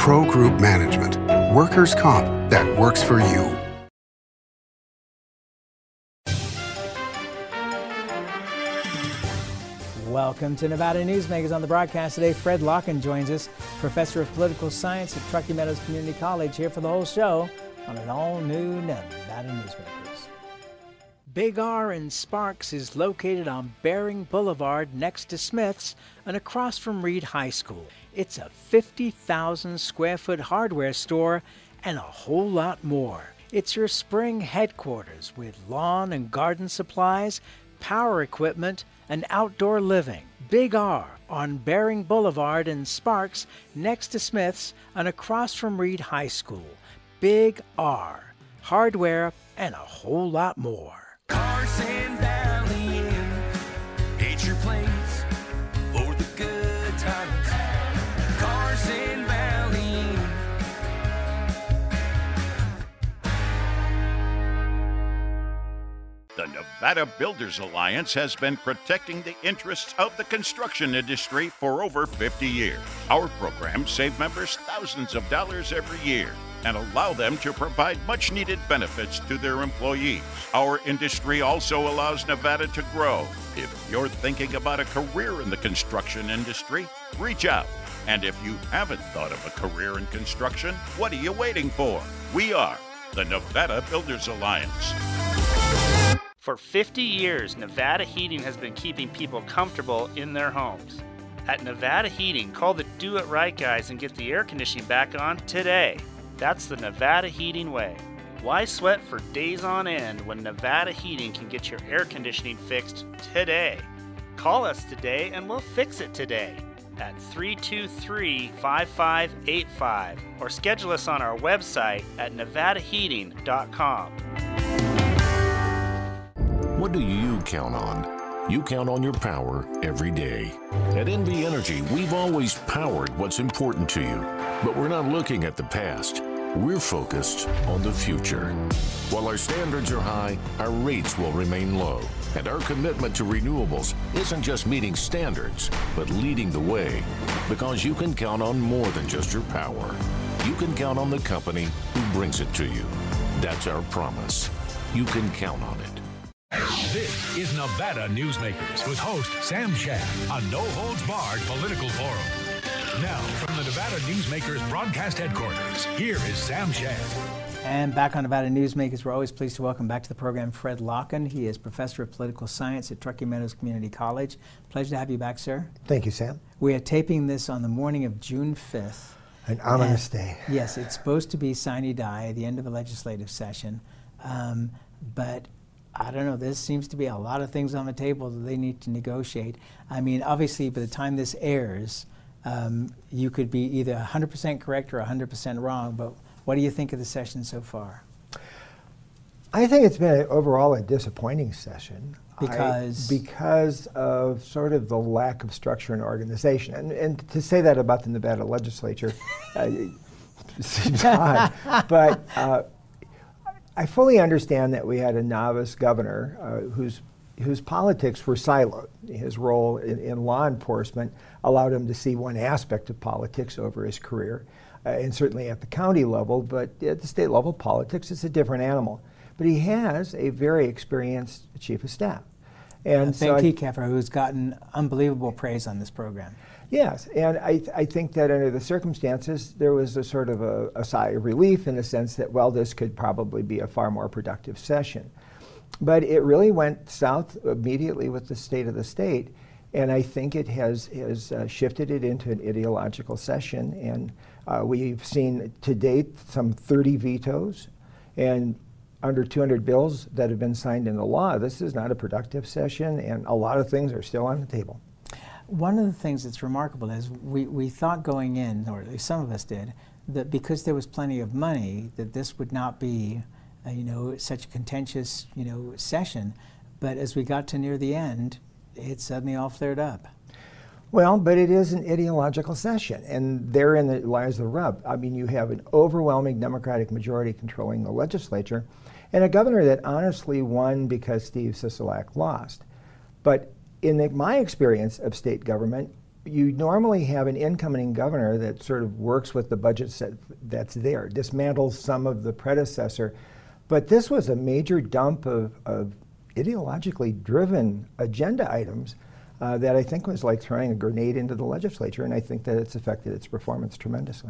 Pro Group Management. Workers' comp that works for you. Welcome to Nevada Newsmakers. On the broadcast today, Fred Locken joins us, Professor of Political Science at Truckee Meadows Community College, here for the whole show on an all-new Nevada Newsmakers. Big R in Sparks is located on Bering Boulevard next to Smith's and across from Reed High School. It's a 50,000 square foot hardware store and a whole lot more. It's your spring headquarters with lawn and garden supplies, power equipment, and outdoor living. Big R on Bering Boulevard in Sparks next to Smith's and across from Reed High School. Big R, hardware and a whole lot more. Carson Valley Inn, it's your place for the good times. Carson Valley Inn. The Nevada Builders Alliance has been protecting the interests of the construction industry for over 50 years. Our programs save members thousands of dollars every year and allow them to provide much-needed benefits to their employees. Our industry also allows Nevada to grow. If you're thinking about a career in the construction industry, reach out. And if you haven't thought of a career in construction, what are you waiting for? We are the Nevada Builders Alliance. For 50 years, Nevada Heating has been keeping people comfortable in their homes. At Nevada Heating, call the Do It Right guys and get the air conditioning back on today. That's the Nevada Heating way. Why sweat for days on end when Nevada Heating can get your air conditioning fixed today? Call us today and we'll fix it today at 323-5585 or schedule us on our website at nevadaheating.com. What do you count on? You count on your power every day. At NV Energy, we've always powered what's important to you, but we're not looking at the past. We're focused on the future. While our standards are high, our rates will remain low. And our commitment to renewables isn't just meeting standards, but leading the way. Because you can count on more than just your power. You can count on the company who brings it to you. That's our promise. You can count on it. This is Nevada Newsmakers with host Sam Shad, a no-holds-barred political forum. Now, from the Nevada Newsmakers broadcast headquarters, here is Sam Shad. And back on Nevada Newsmakers, we're always pleased to welcome back to the program Fred Locken. He is Professor of Political Science at Truckee Meadows Community College. Pleasure to have you back, sir. Thank you, Sam. We are taping this on the morning of June 5th. An ominous day. Yes, it's supposed to be sine die, the end of a legislative session. But I don't know, there seems to be a lot of things on the table that they need to negotiate. I mean, obviously, by the time this airs, you could be either 100% correct or 100% wrong, but what do you think of the session so far? I think it's been overall a disappointing session. Because? Because of sort of the lack of structure and organization. And to say that about the Nevada legislature seems odd. But I fully understand that we had a novice governor whose politics were siloed. His role in law enforcement allowed him to see one aspect of politics over his career, and certainly at the county level, but at the state level, politics is a different animal. But he has a very experienced chief of staff. And Ben Kieckhefer, who's gotten unbelievable praise on this program. Yes, and I think that under the circumstances, there was a sort of a sigh of relief in the sense that, well, this could probably be a far more productive session. But it really went south immediately with the state of the state, and I think it has shifted it into an ideological session, and we've seen to date some 30 vetoes and under 200 bills that have been signed into law. This is not a productive session, and a lot of things are still on the table. One of the things that's remarkable is we thought going in, or at least some of us did, that because there was plenty of money, that this would not be, such a contentious, session. But as we got to near the end, it suddenly all flared up. Well, but it is an ideological session, and therein lies the rub. I mean, you have an overwhelming Democratic majority controlling the legislature, and a governor that honestly won because Steve Sisolak lost. But in my experience of state government, you normally have an incoming governor that sort of works with the budget set that's there, dismantles some of the predecessor. But this was a major dump of ideologically driven agenda items that I think was like throwing a grenade into the legislature, and I think that it's affected its performance tremendously.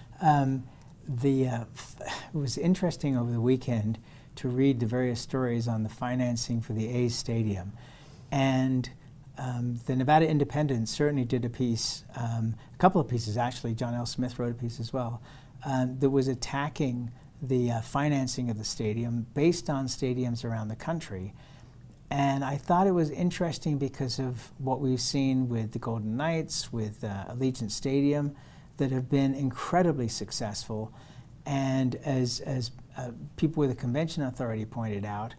It was interesting over the weekend to read the various stories on the financing for the A's stadium. And the Nevada Independent certainly did a piece, a couple of pieces actually, John L. Smith wrote a piece as well, that was attacking the financing of the stadium based on stadiums around the country. And I thought it was interesting because of what we've seen with the Golden Knights, with Allegiant Stadium, that have been incredibly successful. And as people with the Convention Authority pointed out,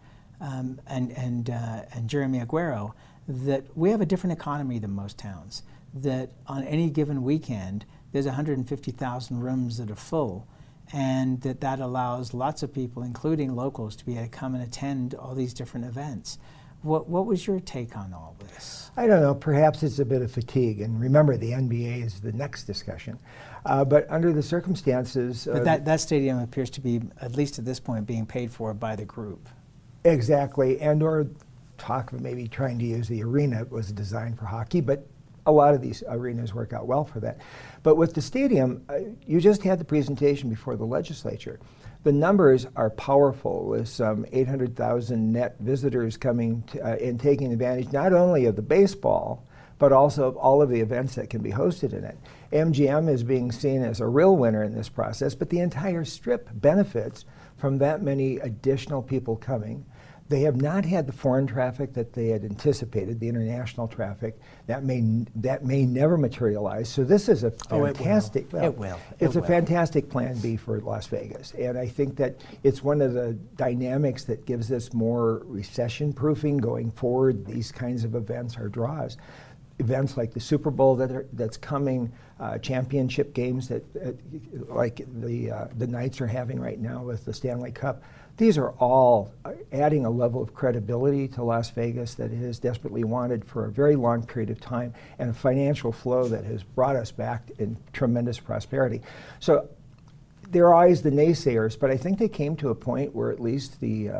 and Jeremy Aguero, that we have a different economy than most towns, that on any given weekend, there's 150,000 rooms that are full, and that allows lots of people, including locals, to be able to come and attend all these different events. What was your take on all this? I don't know, perhaps it's a bit of fatigue, and remember the NBA is the next discussion. But under the circumstances... But that stadium appears to be, at least at this point, being paid for by the group. Exactly, and or talk of maybe trying to use the arena. It was designed for hockey, but a lot of these arenas work out well for that. But with the stadium, you just had the presentation before the legislature. The numbers are powerful, with some 800,000 net visitors coming and taking advantage not only of the baseball, but also of all of the events that can be hosted in it. MGM is being seen as a real winner in this process, but the entire Strip benefits from that many additional people coming. They have not had the foreign traffic that they had anticipated, the international traffic. That may never materialize. So this is a fantastic. It will. It's a fantastic plan B for Las Vegas, and I think that it's one of the dynamics that gives us more recession-proofing going forward. These kinds of events are draws. Events like the Super Bowl that's coming, championship games that like the Knights are having right now with the Stanley Cup. These are all adding a level of credibility to Las Vegas that it has desperately wanted for a very long period of time, and a financial flow that has brought us back in tremendous prosperity. So there are always the naysayers, but I think they came to a point where at least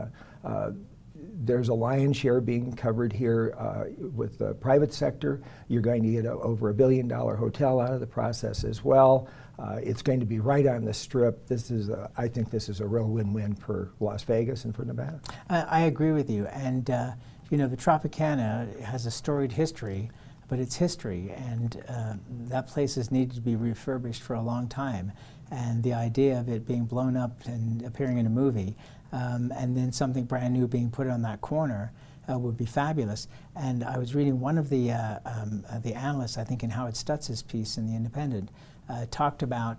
there's a lion's share being covered here with the private sector. You're going to get over $1 billion hotel out of the process as well. It's going to be right on the Strip. I think this is a real win-win for Las Vegas and for Nevada. I agree with you. And you know, the Tropicana has a storied history, but it's history, and that place has needed to be refurbished for a long time. And the idea of it being blown up and appearing in a movie, and then something brand new being put on that corner would be fabulous. And I was reading one of the analysts, I think in Howard Stutz's piece in The Independent, talked about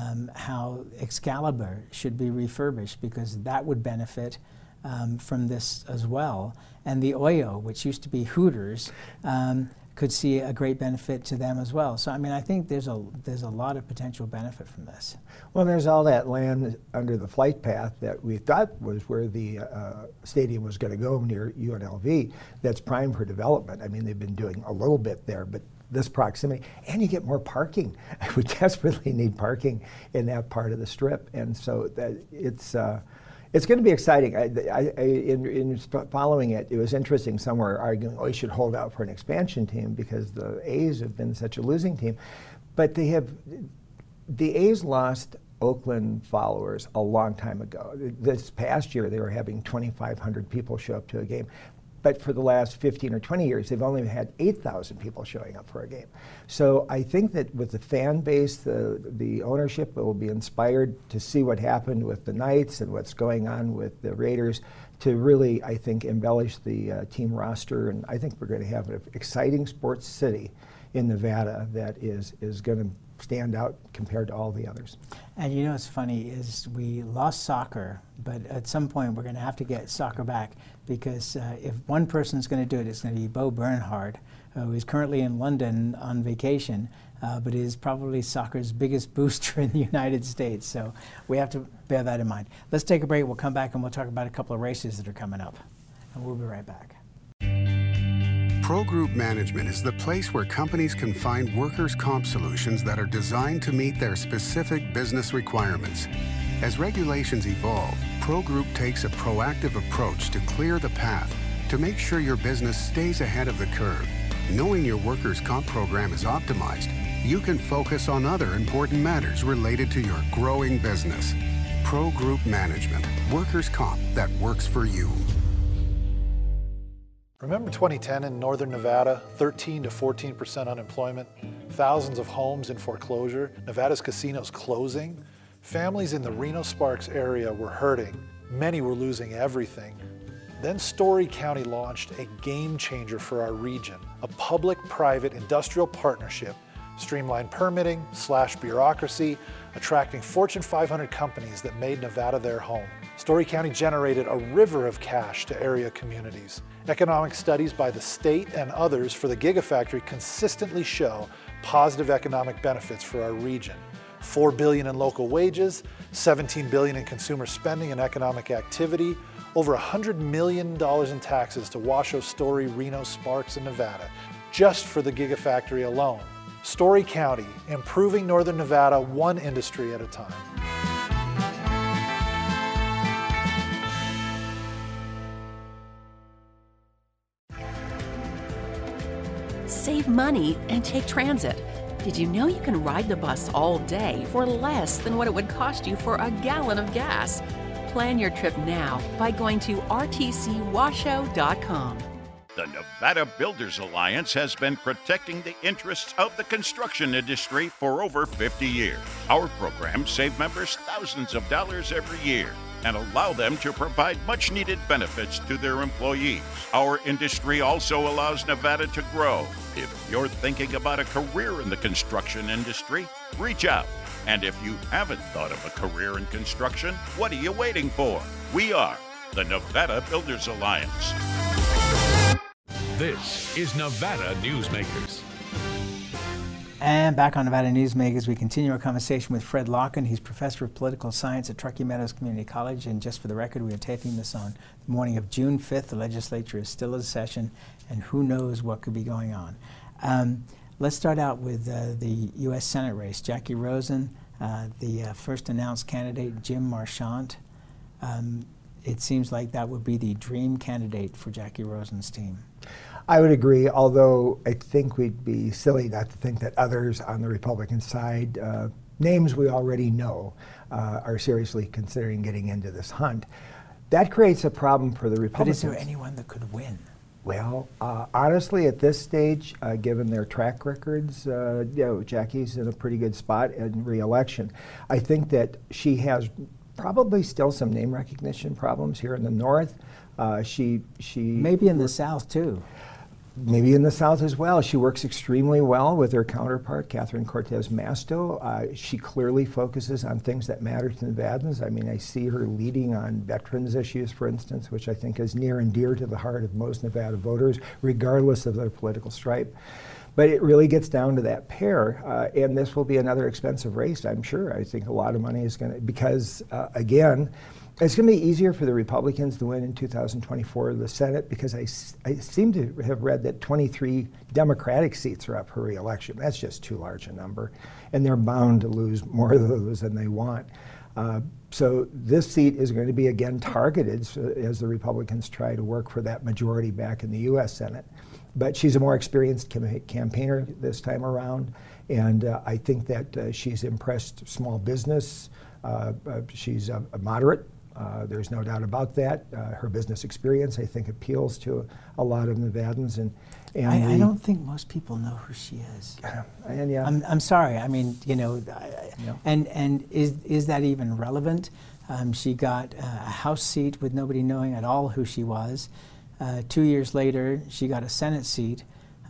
how Excalibur should be refurbished because that would benefit from this as well. And the Oyo, which used to be Hooters, could see a great benefit to them as well. So I mean, I think there's a lot of potential benefit from this. Well, there's all that land under the flight path that we thought was where the stadium was going to go near UNLV. That's prime for development. I mean, they've been doing a little bit there, but this proximity, and you get more parking. We desperately need parking in that part of the Strip, and so that it's going to be exciting. In following it, it was interesting. Some were arguing, we should hold out for an expansion team because the A's have been such a losing team. But the A's lost Oakland followers a long time ago. This past year, they were having 2,500 people show up to a game. But for the last 15 or 20 years, they've only had 8,000 people showing up for a game. So I think that with the fan base, the ownership will be inspired to see what happened with the Knights and what's going on with the Raiders to really, I think, embellish the team roster. And I think we're going to have an exciting sports city in Nevada that is going to stand out compared to all the others. And you know what's funny is we lost soccer, but at some point we're going to have to get soccer back because if one person's going to do it, it's going to be Bo Bernhard, who is currently in London on vacation, but is probably soccer's biggest booster in the United States. So we have to bear that in mind. Let's take a break. We'll come back and we'll talk about a couple of races that are coming up. And we'll be right back. Pro Group Management is the place where companies can find workers' comp solutions that are designed to meet their specific business requirements. As regulations evolve, Pro Group takes a proactive approach to clear the path to make sure your business stays ahead of the curve. Knowing your workers' comp program is optimized, you can focus on other important matters related to your growing business. Pro Group Management, workers' comp that works for you. Remember 2010 in Northern Nevada, 13 to 14% unemployment, thousands of homes in foreclosure, Nevada's casinos closing? Families in the Reno-Sparks area were hurting. Many were losing everything. Then Story County launched a game changer for our region, a public-private industrial partnership, streamlined permitting, slashed bureaucracy, attracting Fortune 500 companies that made Nevada their home. Story County generated a river of cash to area communities. Economic studies by the state and others for the Gigafactory consistently show positive economic benefits for our region. $4 billion in local wages, $17 billion in consumer spending and economic activity, over $100 million in taxes to Washoe, Story, Reno, Sparks, and Nevada, just for the Gigafactory alone. Story County, improving Northern Nevada one industry at a time. Save money and take transit. Did you know you can ride the bus all day for less than what it would cost you for a gallon of gas? Plan your trip now by going to rtcwashoe.com. The Nevada Builders Alliance has been protecting the interests of the construction industry for over 50 years. Our programs save members thousands of dollars every year and allow them to provide much-needed benefits to their employees. Our industry also allows Nevada to grow. If you're thinking about a career in the construction industry, reach out. And if you haven't thought of a career in construction, what are you waiting for? We are the Nevada Builders Alliance. This is Nevada Newsmakers. And back on Nevada Newsmakers, we continue our conversation with Fred Larkin. He's professor of political science at Truckee Meadows Community College. And just for the record, we are taping this on the morning of June 5th. The legislature is still in session, and who knows what could be going on. Let's start out with the U.S. Senate race. Jackie Rosen, the first announced candidate, Jim Marchant. It seems like that would be the dream candidate for Jackie Rosen's team. I would agree, although I think we'd be silly not to think that others on the Republican side, names we already know, are seriously considering getting into this hunt. That creates a problem for the Republicans. But is there anyone that could win? Well, honestly, at this stage, given their track records, Jackie's in a pretty good spot in re-election. I think that she has probably still some name recognition problems here in the North. She maybe in the South too. Maybe in the South as well. She works extremely well with her counterpart, Catherine Cortez Masto. She clearly focuses on things that matter to Nevadans. I mean, I see her leading on veterans issues, for instance, which I think is near and dear to the heart of most Nevada voters, regardless of their political stripe. But it really gets down to that pair, and this will be another expensive race, I'm sure. I think a lot of money is going to, because again, it's going to be easier for the Republicans to win in 2024 the Senate, because I seem to have read that 23 Democratic seats are up for re-election. That's just too large a number, and they're bound to lose more of those than they want. So this seat is going to be again targeted as the Republicans try to work for that majority back in the U.S. Senate. But she's a more experienced campaigner this time around, and I think that she's impressed small business. She's a moderate. There's no doubt about that. Her business experience, I think, appeals to a lot of Nevadans. And I don't think most people know who she is. And yeah, I'm sorry. I mean, you know, and is that even relevant? She got a House seat with nobody knowing at all who she was. 2 years later, she got a Senate seat,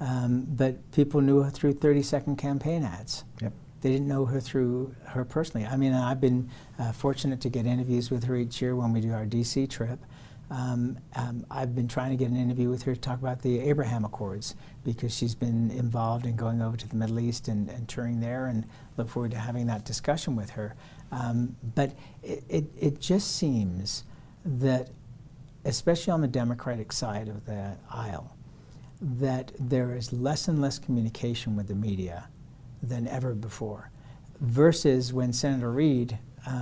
but people knew her through 30-second campaign ads. Yep. They didn't know her through her personally. I mean, I've been fortunate to get interviews with her each year when we do our D.C. trip. I've been trying to get an interview with her to talk about the Abraham Accords, because she's been involved in going over to the Middle East and touring there, and look forward to having that discussion with her. But it just seems that, especially on the Democratic side of the aisle, that there is less and less communication with the media than ever before, versus when Senator Reid,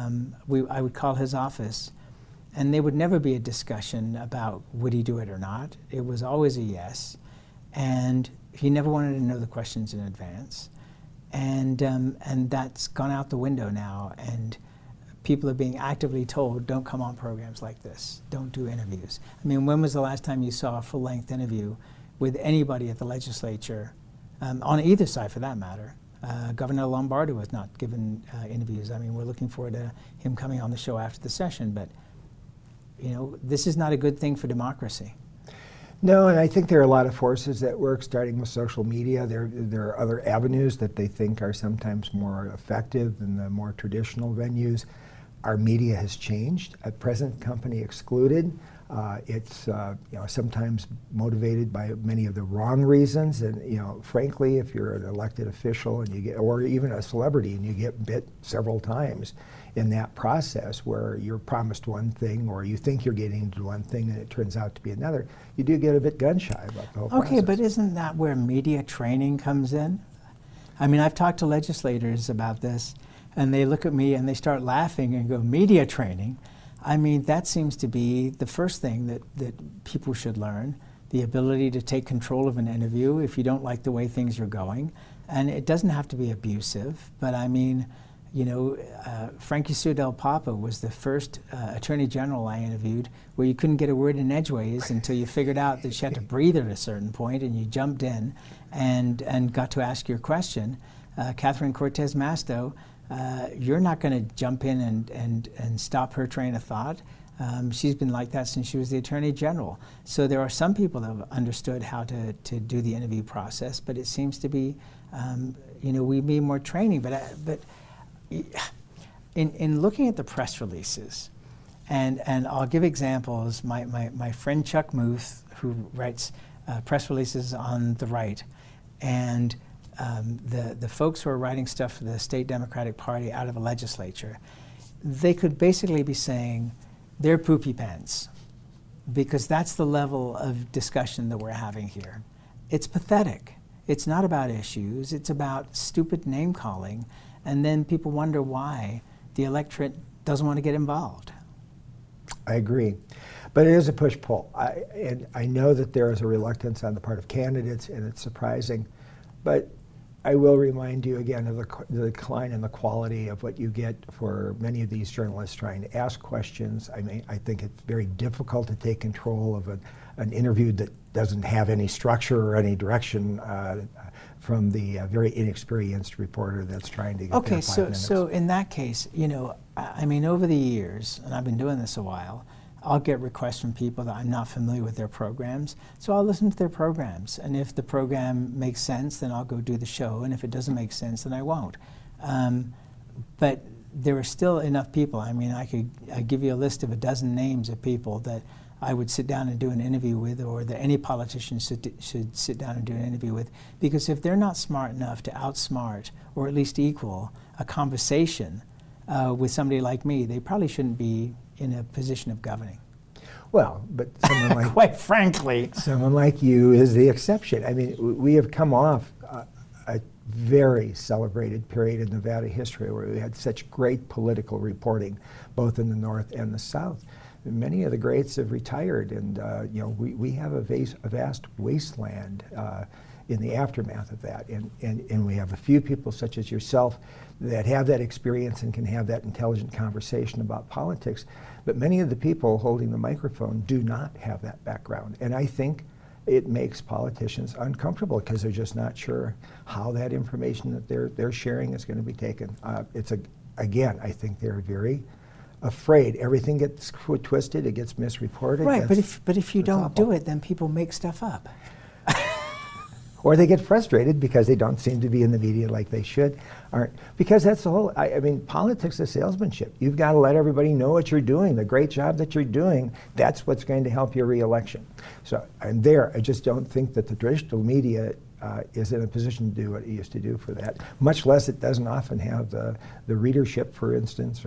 I would call his office, and there would never be a discussion about would he do it or not. It was always a yes, and he never wanted to know the questions in advance, and that's gone out the window now, and people are being actively told, don't come on programs like this, don't do interviews. I mean, when was the last time you saw a full-length interview with anybody at the legislature, on either side for that matter? Governor Lombardo was not given interviews. I mean, we're looking forward to him coming on the show after the session, but you know, this is not a good thing for democracy. No, and I think there are a lot of forces at work, starting with social media. There are other avenues that they think are sometimes more effective than the more traditional venues. Our media has changed, at present company excluded. It's sometimes motivated by many of the wrong reasons, and frankly, if you're an elected official and you get, or even a celebrity, and you get bit several times in that process where you're promised one thing or you think you're getting to one thing and it turns out to be another, you do get a bit gun-shy about the whole process. Okay, but isn't that where media training comes in? I mean, I've talked to legislators about this, and they look at me and they start laughing and go, media training? I mean, that seems to be the first thing that people should learn, the ability to take control of an interview if you don't like the way things are going. And it doesn't have to be abusive, but I mean, Frankie Sue Del Papa was the first Attorney General I interviewed where you couldn't get a word in edgeways until you figured out that she had to breathe at a certain point, and you jumped in and got to ask your question. Catherine Cortez Masto, you're not going to jump in and stop her train of thought. She's been like that since she was the Attorney General. So there are some people that have understood how to do the interview process, but it seems to be, we need more training. But in looking at the press releases, and I'll give examples. My friend Chuck Muth, who writes press releases on the right, and the folks who are writing stuff for the state Democratic Party out of a legislature, they could basically be saying they're poopy pants, because that's the level of discussion that we're having here. It's pathetic. It's not about issues. It's about stupid name calling, and then people wonder why the electorate doesn't want to get involved. I agree. But it is a push-pull. And I know that there is a reluctance on the part of candidates, and it's surprising. But I will remind you again of the decline in the quality of what you get for many of these journalists trying to ask questions. I mean, I think it's very difficult to take control of an interview that doesn't have any structure or any direction from the very inexperienced reporter that's trying to get okay, there 5 minutes. So in that case, I mean, over the years, and I've been doing this a while, I'll get requests from people that I'm not familiar with their programs, so I'll listen to their programs. And if the program makes sense, then I'll go do the show, and if it doesn't make sense, then I won't. But there are still enough people. I mean, I'd give you a list of a dozen names of people that I would sit down and do an interview with, or that any politician should sit down and do an interview with, because if they're not smart enough to outsmart, or at least equal, a conversation with somebody like me, they probably shouldn't be in a position of governing. Well, but someone like quite frankly, someone like you is the exception. I mean, we have come off a very celebrated period in Nevada history where we had such great political reporting, both in the North and the South. Many of the greats have retired, and we have a vast wasteland in the aftermath of that, and we have a few people such as yourself that have that experience and can have that intelligent conversation about politics, but many of the people holding the microphone do not have that background, and I think it makes politicians uncomfortable because they're just not sure how that information that they're sharing is going to be taken. Again, I think they're very afraid. Everything gets twisted, it gets misreported. Right, but if you don't do it, then people make stuff up. Or they get frustrated because they don't seem to be in the media like they should. Because that's the whole, I mean, politics is salesmanship. You've got to let everybody know what you're doing, the great job that you're doing. That's what's going to help your re-election. So I'm there. I just don't think that the traditional media is in a position to do what it used to do for that. Much less it doesn't often have the readership, for instance, or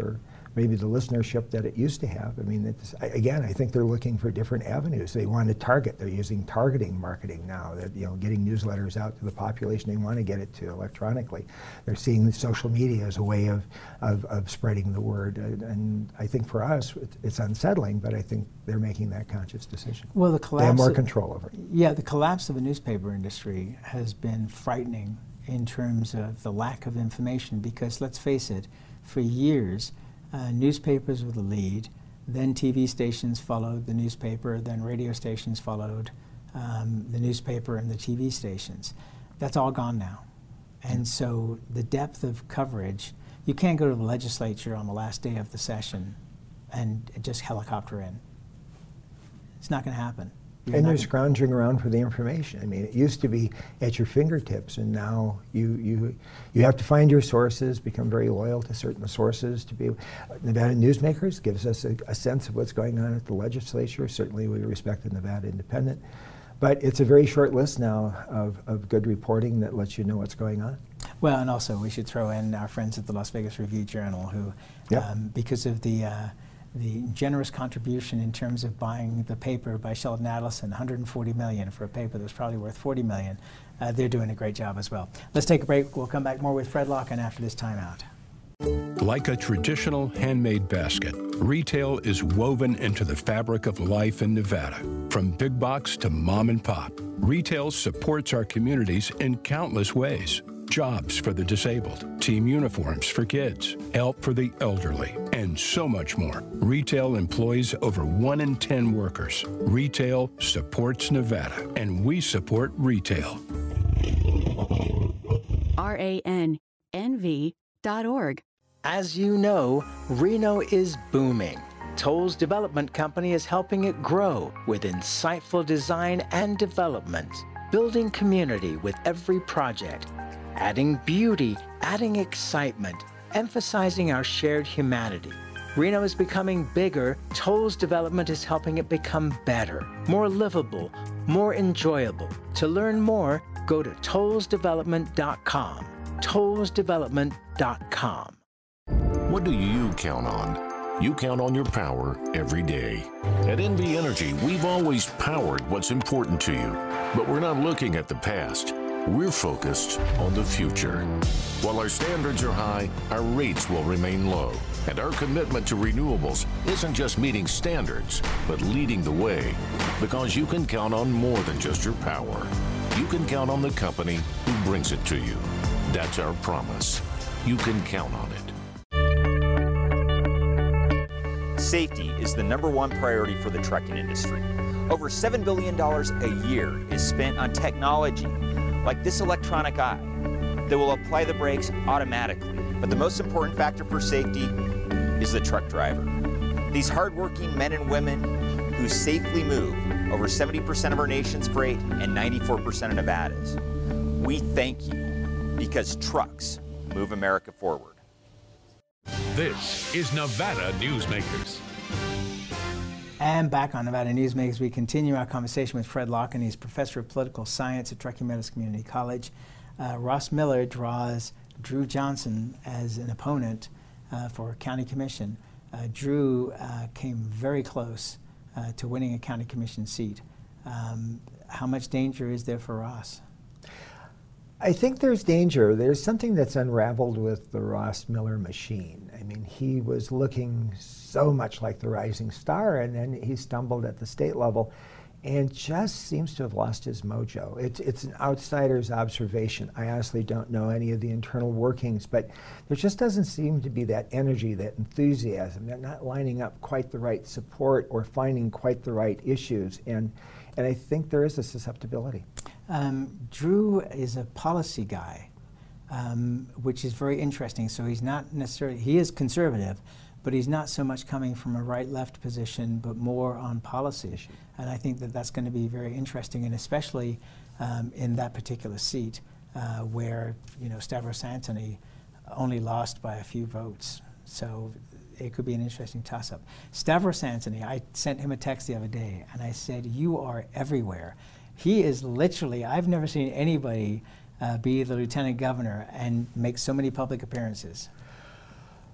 maybe the listenership that it used to have. I mean, again, I think they're looking for different avenues. They want to target. They're using targeting marketing now. That getting newsletters out to the population they want to get it to electronically. They're seeing the social media as a way of spreading the word. And I think for us, it's unsettling, but I think they're making that conscious decision. Well, the collapse. They have more control over it. Yeah, the collapse of the newspaper industry has been frightening in terms of the lack of information, because let's face it, for years, newspapers were the lead, then TV stations followed the newspaper, then radio stations followed the newspaper and the TV stations. That's all gone now. And so the depth of coverage, you can't go to the legislature on the last day of the session and just helicopter in. It's not going to happen. And you're scrounging around for the information. I mean, it used to be at your fingertips, and now you have to find your sources, become very loyal to certain sources. To be Nevada Newsmakers gives us a sense of what's going on at the legislature. Certainly, we respect the Nevada Independent, but it's a very short list now of good reporting that lets you know what's going on. Well, and also we should throw in our friends at the Las Vegas Review-Journal, who, because of the generous contribution in terms of buying the paper by Sheldon Adelson, $140 million for a paper that's probably worth $40 million. They're doing a great job as well. Let's take a break. We'll come back more with Fred Locken after this timeout. Like a traditional handmade basket, retail is woven into the fabric of life in Nevada. From big box to mom and pop, retail supports our communities in countless ways. Jobs for the disabled, team uniforms for kids, help for the elderly, and so much more. Retail employs over 1 in 10 workers. Retail supports Nevada, and we support retail. RANNV.org. As you know, Reno is booming. Toll's development company is helping it grow with insightful design and development, building community with every project, adding beauty, adding excitement, emphasizing our shared humanity. Reno is becoming bigger. Toll's development is helping it become better, more livable, more enjoyable. To learn more, go to tollsdevelopment.com. tollsdevelopment.com. What do you count on? You count on your power every day. At NV Energy, we've always powered what's important to you, but we're not looking at the past. We're focused on the future. While our standards are high, our rates will remain low. And our commitment to renewables isn't just meeting standards, but leading the way. Because you can count on more than just your power. You can count on the company who brings it to you. That's our promise. You can count on it. Safety is the #1 priority for the trucking industry. Over $7 billion a year is spent on technology like this electronic eye that will apply the brakes automatically. But the most important factor for safety is the truck driver. These hardworking men and women who safely move over 70% of our nation's freight and 94% of Nevada's. We thank you because trucks move America forward. This is Nevada Newsmakers. And back on Nevada Newsmakers, we continue our conversation with Fred Locken. He's professor of political science at Truckee Meadows Community College. Ross Miller draws Drew Johnson as an opponent for county commission. Drew came very close to winning a county commission seat. How much danger is there for Ross? I think there's danger. There's something that's unraveled with the Ross Miller machine. I mean, he was looking so much like the rising star, and then he stumbled at the state level and just seems to have lost his mojo. It's an outsider's observation. I honestly don't know any of the internal workings, but there just doesn't seem to be that energy, that enthusiasm. They're not lining up quite the right support or finding quite the right issues, and I think there is a susceptibility. Drew is a policy guy, which is very interesting. So he's not necessarily, he is conservative, but he's not so much coming from a right-left position, but more on policy. And I think that that's going to be very interesting, and especially in that particular seat where, you know, Stavros Anthony only lost by a few votes. So it could be an interesting toss-up. Stavros Anthony, I sent him a text the other day, and I said, you are everywhere. He is literally, I've never seen anybody be the lieutenant governor and make so many public appearances.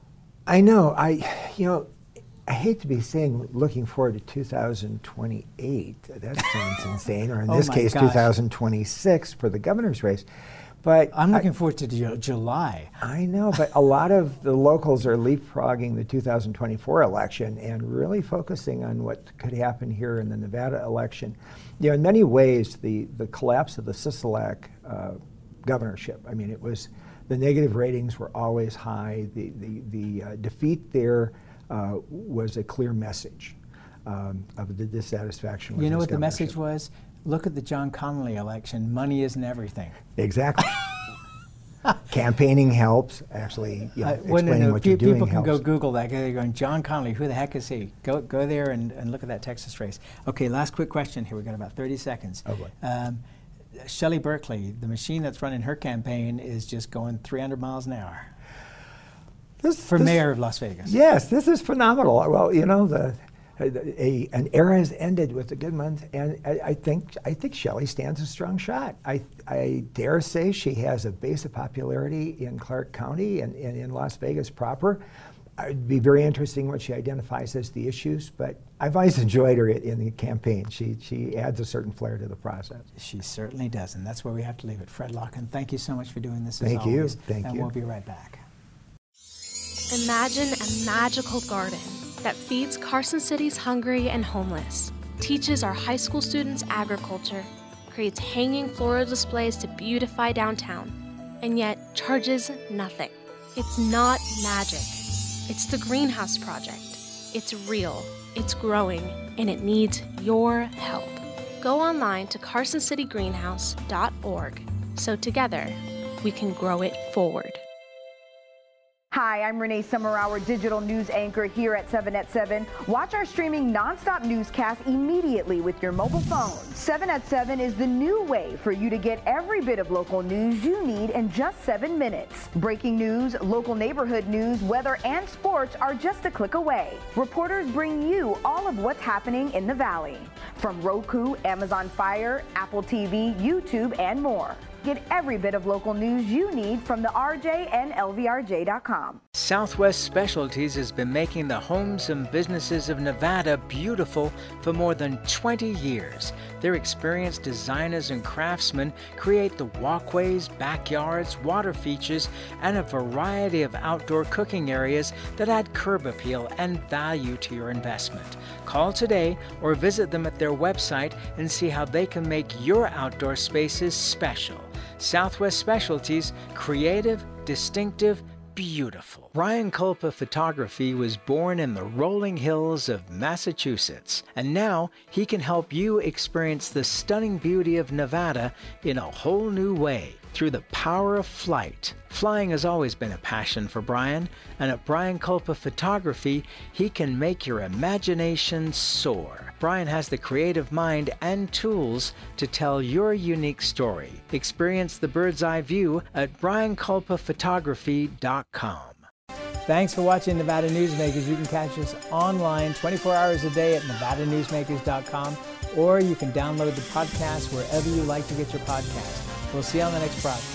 I know. I hate to be saying looking forward to 2028. That sounds insane. Or in this case, 2026 for the governor's race. But I'm looking forward to July. I know, but a lot of the locals are leapfrogging the 2024 election and really focusing on what could happen here in the Nevada election. In many ways, the collapse of the Sisolak governorship. I mean, it was the negative ratings were always high. The defeat there was a clear message of the dissatisfaction. You know what the message was? Look at the John Connolly election. Money isn't everything. Exactly. Campaigning helps. Actually, explaining what you're doing helps. People can go Google that. They're going, John Connolly, who the heck is he? Go there and look at that Texas race. Okay, last quick question here. We've got about 30 seconds. Oh boy. Shelley Berkeley, the machine that's running her campaign is just going 300 miles an hour. For mayor of Las Vegas. Yes, this is phenomenal. Well, an era has ended with the Goodmans, and I think Shelley stands a strong shot. I dare say she has a base of popularity in Clark County and in Las Vegas proper. It'd be very interesting what she identifies as the issues, but I've always enjoyed her in the campaign. She adds a certain flair to the process. She certainly does, and that's where we have to leave it. Fred Locken, thank you so much for doing this. Thank you. Thank you. And we'll be right back. Imagine a magical garden that feeds Carson City's hungry and homeless, teaches our high school students agriculture, creates hanging floral displays to beautify downtown, and yet charges nothing. It's not magic. It's the Greenhouse Project. It's real, it's growing, and it needs your help. Go online to CarsonCityGreenhouse.org so together we can grow it forward. Hi, I'm Renee Summerauer, digital news anchor here at 7 at 7. Watch our streaming nonstop newscast immediately with your mobile phone. 7 at 7 is the new way for you to get every bit of local news you need in just 7 minutes. Breaking news, local neighborhood news, weather, and sports are just a click away. Reporters bring you all of what's happening in the Valley. From Roku, Amazon Fire, Apple TV, YouTube, and more. Get every bit of local news you need from the RJ and LVRJ.com. Southwest Specialties has been making the homes and businesses of Nevada beautiful for more than 20 years. Their experienced designers and craftsmen create the walkways, backyards, water features, and a variety of outdoor cooking areas that add curb appeal and value to your investment. Call today or visit them at their website and see how they can make your outdoor spaces special. Southwest Specialties, creative, distinctive, beautiful. Brian Culpa Photography was born in the rolling hills of Massachusetts, and now he can help you experience the stunning beauty of Nevada in a whole new way through the power of flight. Flying has always been a passion for Brian, and at Brian Culpa Photography, he can make your imagination soar. Brian has the creative mind and tools to tell your unique story. Experience the bird's eye view at brianculpaphotography.com. Thanks for watching Nevada Newsmakers. You can catch us online 24 hours a day at nevadanewsmakers.com, or you can download the podcast wherever you like to get your podcast. We'll see you on the next broadcast.